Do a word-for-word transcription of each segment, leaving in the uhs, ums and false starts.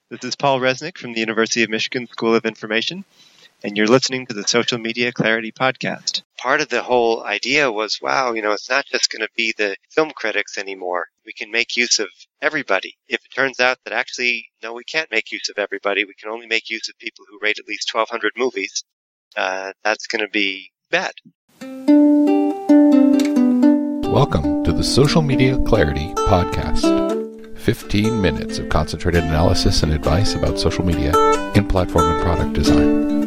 This is Paul Resnick from the University of Michigan School of Information, and you're listening to the Social Media Clarity Podcast. Part of the whole idea was, wow, you know, it's not just going to be the film critics anymore. We can make use of everybody. If it turns out that actually, no, we can't make use of everybody, we can only make use of people who rate at least twelve hundred movies, uh, that's going to be bad. Welcome to the Social Media Clarity Podcast. fifteen minutes of concentrated analysis and advice about social media in platform and product design.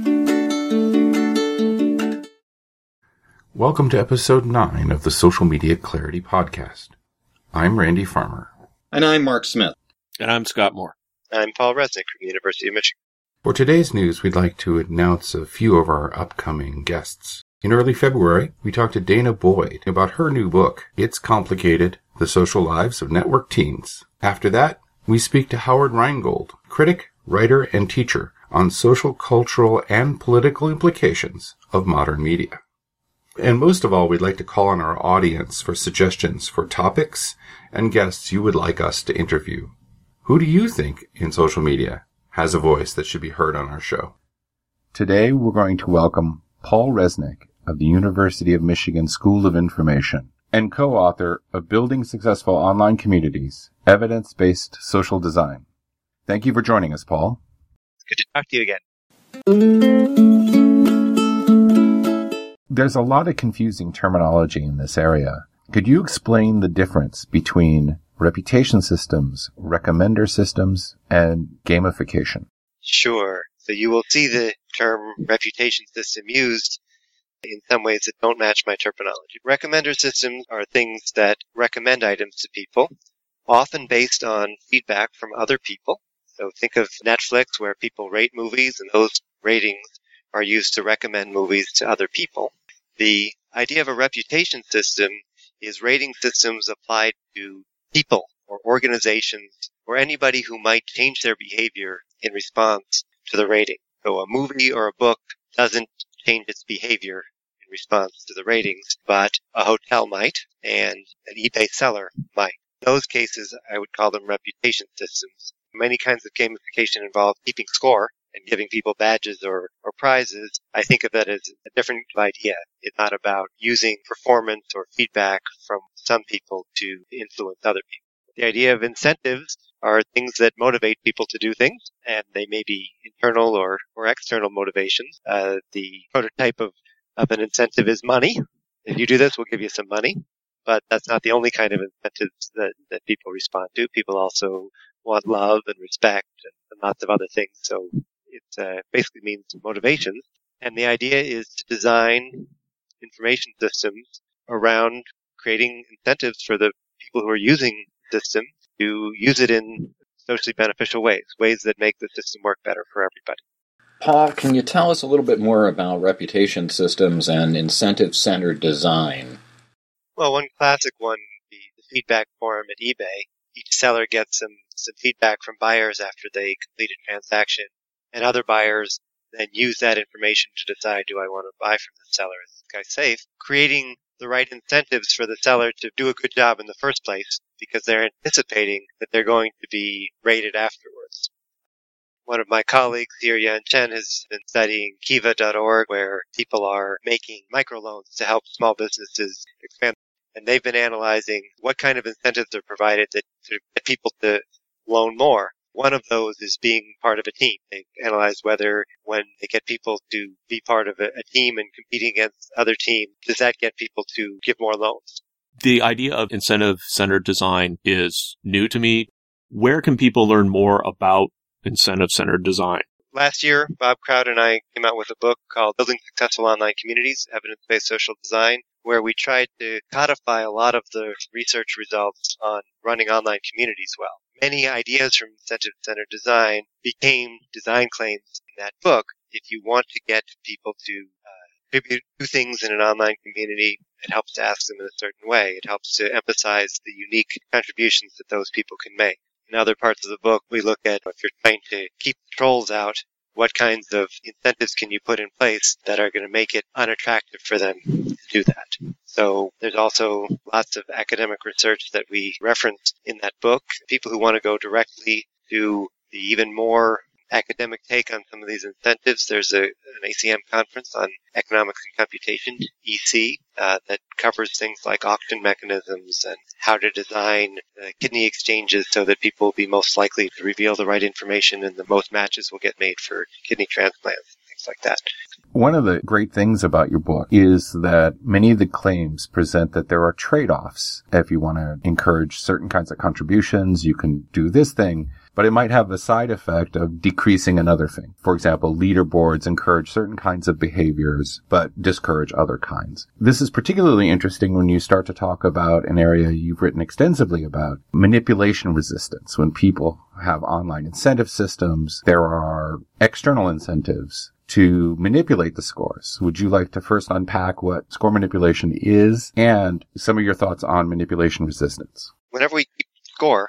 Welcome to episode nine of the Social Media Clarity Podcast. I'm Randy Farmer. And I'm Mark Smith. And I'm Scott Moore. I'm Paul Resnick from the University of Michigan. For today's news, we'd like to announce a few of our upcoming guests. In early February, we talked to Dana Boyd about her new book, It's Complicated, The Social Lives of Network Teens. After that, we speak to Howard Rheingold, critic, writer, and teacher on social, cultural, and political implications of modern media. And most of all, we'd like to call on our audience for suggestions for topics and guests you would like us to interview. Who do you think in social media has a voice that should be heard on our show? Today, we're going to welcome Paul Resnick of the University of Michigan School of Information and co-author of Building Successful Online Communities, Evidence-Based Social Design. Thank you for joining us, Paul. Good to talk to you again. There's a lot of confusing terminology in this area. Could you explain the difference between reputation systems, recommender systems, and gamification? Sure. So you will see the term reputation system used in some ways that don't match my terminology. Recommender systems are things that recommend items to people, often based on feedback from other people. So think of Netflix, where people rate movies, and those ratings are used to recommend movies to other people. The idea of a reputation system is rating systems applied to people or organizations or anybody who might change their behavior in response to the rating. So a movie or a book doesn't change its behavior in response to the ratings, but a hotel might and an eBay seller might. In those cases, I would call them reputation systems. Many kinds of gamification involve keeping score and giving people badges or, or prizes. I think of that as a different idea. It's not about using performance or feedback from some people to influence other people. The idea of incentives are things that motivate people to do things, and they may be internal or, or external motivations. Uh, the prototype of, of an incentive is money. If you do this, we'll give you some money. But that's not the only kind of incentives that, that people respond to. People also want love and respect and, and lots of other things. So it uh, basically means motivations. And the idea is to design information systems around creating incentives for the people who are using the system to use it in socially beneficial ways, ways that make the system work better for everybody. Paul, can you tell us a little bit more about reputation systems and incentive-centered design? Well, one classic one would be the feedback forum at eBay. Each seller gets some, some feedback from buyers after they complete a transaction, and other buyers then use that information to decide, do I want to buy from the seller? Is this guy safe? Creating the right incentives for the seller to do a good job in the first place because they're anticipating that they're going to be rated afterwards. One of my colleagues here, Yan Chen, has been studying Kiva dot org, where people are making microloans to help small businesses expand. And they've been analyzing what kind of incentives are provided that, to get people to loan more. One of those is being part of a team. They analyze whether when they get people to be part of a, a team and competing against other teams, does that get people to give more loans? The idea of incentive-centered design is new to me. Where can people learn more about incentive-centered design? Last year, Bob Kraut and I came out with a book called Building Successful Online Communities, Evidence-Based Social Design, where we tried to codify a lot of the research results on running online communities well. Many ideas from incentive-centered design became design claims in that book. If you want to get people to uh, contribute to things in an online community, it helps to ask them in a certain way. It helps to emphasize the unique contributions that those people can make. In other parts of the book, we look at if you're trying to keep trolls out, what kinds of incentives can you put in place that are going to make it unattractive for them to do that? So there's also lots of academic research that we reference in that book. People who want to go directly to the even more academic take on some of these incentives, there's a, an A C M conference on economics and computation, E C, uh, that covers things like auction mechanisms and how to design uh, kidney exchanges so that people will be most likely to reveal the right information and the most matches will get made for kidney transplants, things like that. One of the great things about your book is that many of the claims present that there are trade-offs. If you want to encourage certain kinds of contributions, you can do this thing, but it might have the side effect of decreasing another thing. For example, leaderboards encourage certain kinds of behaviors, but discourage other kinds. This is particularly interesting when you start to talk about an area you've written extensively about, manipulation resistance. When people have online incentive systems, there are external incentives to manipulate the scores. Would you like to first unpack what score manipulation is and some of your thoughts on manipulation resistance? Whenever we keep score,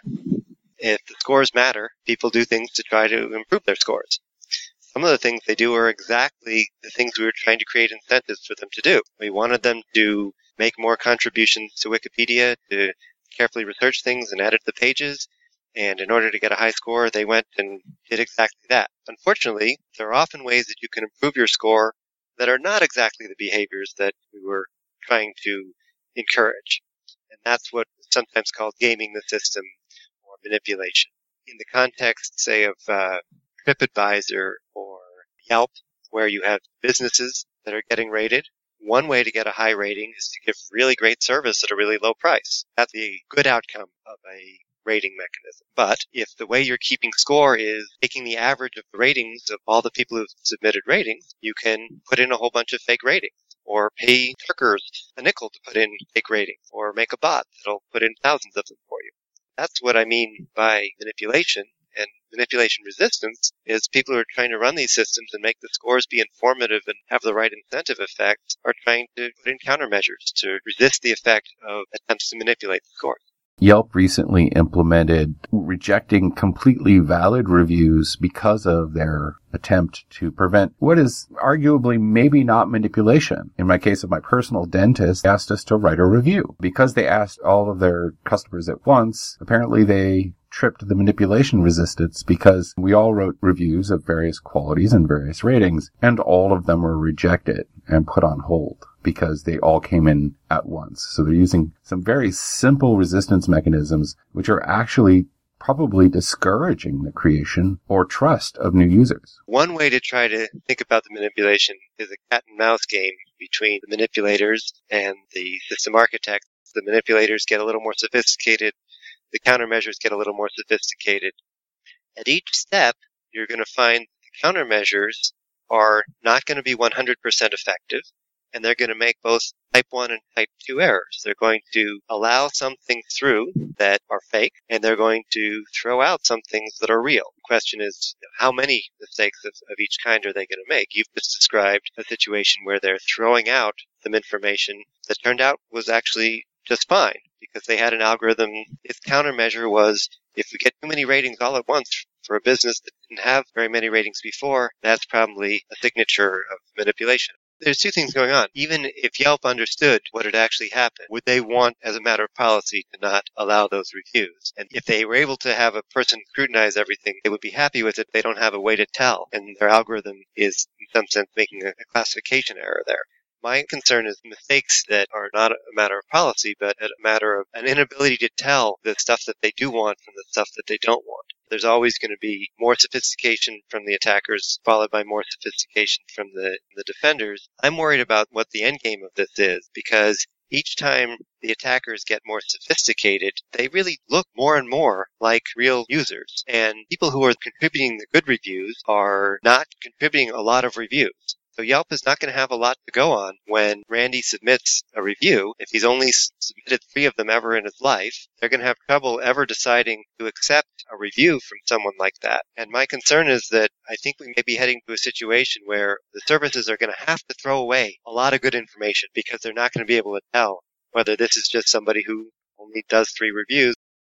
if the scores matter, people do things to try to improve their scores. Some of the things they do are exactly the things we were trying to create incentives for them to do. We wanted them to make more contributions to Wikipedia, to carefully research things and edit the pages. And in order to get a high score, they went and did exactly that. Unfortunately, there are often ways that you can improve your score that are not exactly the behaviors that we were trying to encourage. And that's what is sometimes called gaming the system or manipulation. In the context, say, of uh, TripAdvisor or Yelp, where you have businesses that are getting rated, one way to get a high rating is to give really great service at a really low price. That's the good outcome of a rating mechanism. But if the way you're keeping score is taking the average of the ratings of all the people who've submitted ratings, you can put in a whole bunch of fake ratings, or pay truckers a nickel to put in fake ratings, or make a bot that'll put in thousands of them for you. That's what I mean by manipulation. And manipulation resistance is people who are trying to run these systems and make the scores be informative and have the right incentive effects are trying to put in countermeasures to resist the effect of attempts to manipulate the scores. Yelp recently implemented rejecting completely valid reviews because of their attempt to prevent what is arguably maybe not manipulation. In my case of my personal dentist, they asked us to write a review. Because they asked all of their customers at once, apparently they tripped the manipulation resistance because we all wrote reviews of various qualities and various ratings, and all of them were rejected and put on hold because they all came in at once. So they're using some very simple resistance mechanisms, which are actually probably discouraging the creation or trust of new users. One way to try to think about the manipulation is a cat and mouse game between the manipulators and the system architects. The manipulators get a little more sophisticated. The countermeasures get a little more sophisticated. At each step, you're going to find the countermeasures are not going to be one hundred percent effective, and they're going to make both type one and type two errors. They're going to allow some things through that are fake, and they're going to throw out some things that are real. The question is, how many mistakes of, of each kind are they going to make? You've just described a situation where they're throwing out some information that turned out was actually just fine, because they had an algorithm. Its countermeasure was, if we get too many ratings all at once for a business that didn't have very many ratings before, that's probably a signature of manipulation. There's two things going on. Even if Yelp understood what had actually happened, would they want, as a matter of policy, to not allow those reviews? And if they were able to have a person scrutinize everything, they would be happy with it. They don't have a way to tell, and their algorithm is, in some sense, making a, a classification error there. My concern is mistakes that are not a matter of policy, but a matter of an inability to tell the stuff that they do want from the stuff that they don't want. There's always going to be more sophistication from the attackers, followed by more sophistication from the, the defenders. I'm worried about what the end game of this is, because each time the attackers get more sophisticated, they really look more and more like real users. And people who are contributing the good reviews are not contributing a lot of reviews. So Yelp is not going to have a lot to go on when Randy submits a review. If he's only submitted three of them ever in his life, they're going to have trouble ever deciding to accept a review from someone like that. And my concern is that I think we may be heading to a situation where the services are going to have to throw away a lot of good information because they're not going to be able to tell whether this is just somebody who only does three reviews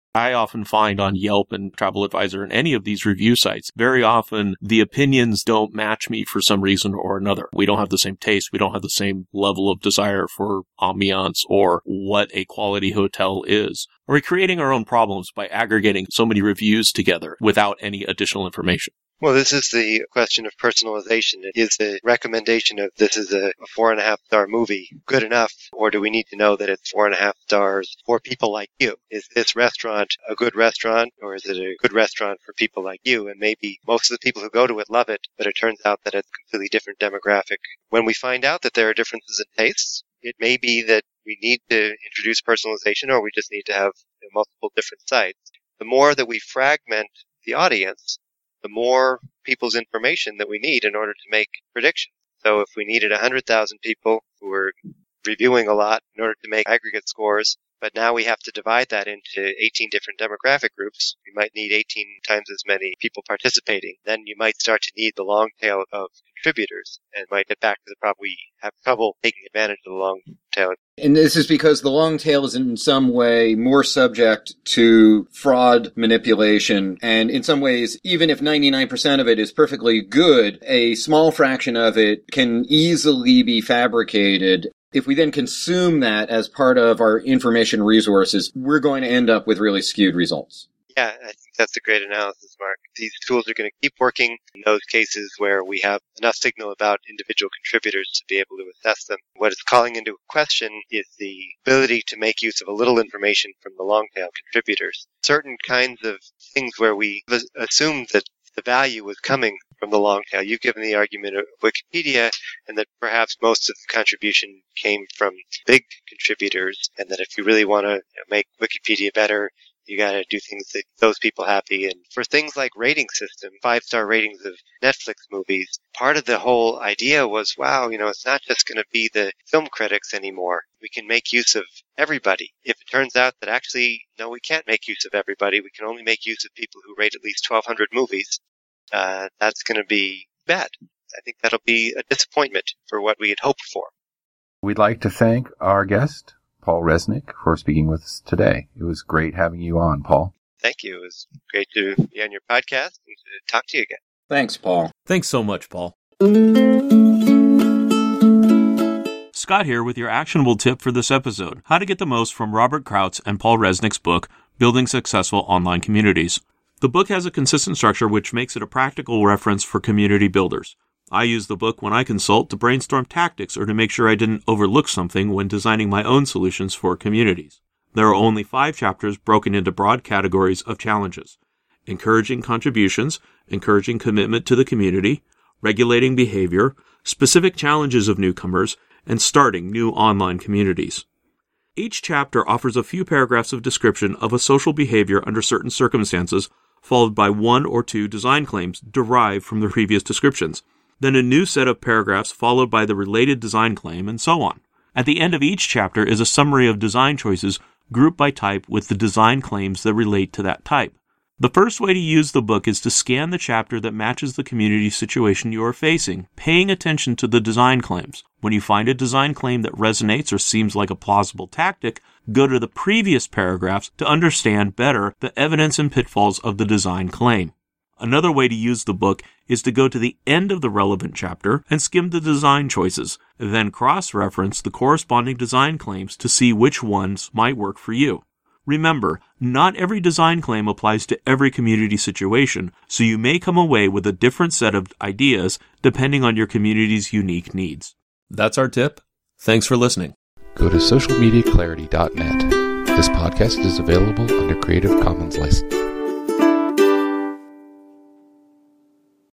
I often find on Yelp and TravelAdvisor and any of these review sites, very often the opinions don't match me for some reason or another. We don't have the same taste. We don't have the same level of desire for ambiance or what a quality hotel is. Are we creating our own problems by aggregating so many reviews together without any additional information? Well, this is the question of personalization. Is the recommendation of this is a four and a half star movie good enough, or do we need to know that it's four and a half stars for people like you? Is this restaurant a good restaurant, or is it a good restaurant for people like you? And maybe most of the people who go to it love it, but it turns out that it's a completely different demographic. When we find out that there are differences in tastes, it may be that we need to introduce personalization, or we just need to have you know, multiple different sites. The more that we fragment the audience, the more people's information that we need in order to make predictions. So if we needed one hundred thousand people who were reviewing a lot in order to make aggregate scores, but now we have to divide that into eighteen different demographic groups, we might need eighteen times as many people participating. Then you might start to need the long tail of contributors and might get back to the problem we have trouble taking advantage of the long tail. And this is because the long tail is in some way more subject to fraud, manipulation, and in some ways, even if ninety-nine percent of it is perfectly good, a small fraction of it can easily be fabricated. If we then consume that as part of our information resources, we're going to end up with really skewed results. Yeah, I think that's a great analysis, Mark. These tools are going to keep working in those cases where we have enough signal about individual contributors to be able to assess them. What is calling into question is the ability to make use of a little information from the long-tail contributors. Certain kinds of things where we assume that the value was coming from the long tail. You've given the argument of Wikipedia, and that perhaps most of the contribution came from big contributors, and that if you really want to you know, make Wikipedia better, you got to do things that those people happy. And for things like rating system, five-star ratings of Netflix movies, part of the whole idea was, wow, you know, it's not just going to be the film critics anymore. We can make use of everybody. If it turns out that actually, no, we can't make use of everybody, we can only make use of people who rate at least twelve hundred movies, uh, that's going to be bad. I think that'll be a disappointment for what we had hoped for. We'd like to thank our guest, Paul Resnick, for speaking with us today. It was great having you on, Paul. Thank you. It was great to be on your podcast and to talk to you again. Thanks, Paul. Thanks so much, Paul. Scott here with your actionable tip for this episode, how to get the most from Robert Kraut's and Paul Resnick's book, Building Successful Online Communities. The book has a consistent structure which makes it a practical reference for community builders. I use the book when I consult to brainstorm tactics or to make sure I didn't overlook something when designing my own solutions for communities. There are only five chapters broken into broad categories of challenges: encouraging contributions, encouraging commitment to the community, regulating behavior, specific challenges of newcomers, and starting new online communities. Each chapter offers a few paragraphs of description of a social behavior under certain circumstances, followed by one or two design claims derived from the previous descriptions. Then a new set of paragraphs followed by the related design claim, and so on. At the end of each chapter is a summary of design choices grouped by type with the design claims that relate to that type. The first way to use the book is to scan the chapter that matches the community situation you are facing, paying attention to the design claims. When you find a design claim that resonates or seems like a plausible tactic, go to the previous paragraphs to understand better the evidence and pitfalls of the design claim. Another way to use the book is to go to the end of the relevant chapter and skim the design choices, then cross-reference the corresponding design claims to see which ones might work for you. Remember, not every design claim applies to every community situation, so you may come away with a different set of ideas depending on your community's unique needs. That's our tip. Thanks for listening. Go to social media clarity dot net. This podcast is available under Creative Commons license.